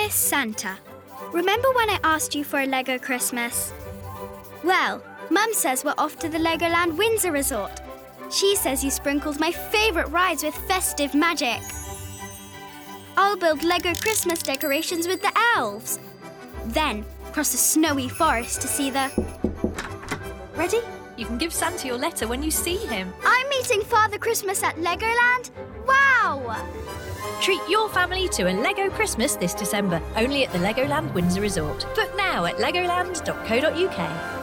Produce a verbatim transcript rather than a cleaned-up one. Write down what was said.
Dear Santa, remember when I asked you for a Lego Christmas? Well, Mum says we're off to the Legoland Windsor Resort. She says you sprinkled my favourite rides with festive magic. I'll build Lego Christmas decorations with the elves. Then cross the snowy forest to see the... Ready? You can give Santa your letter when you see him. I'm meeting Father Christmas at Legoland? Wow! Treat your family to a Lego Christmas this December, only at the Legoland Windsor Resort. Book now at legoland dot co dot uk.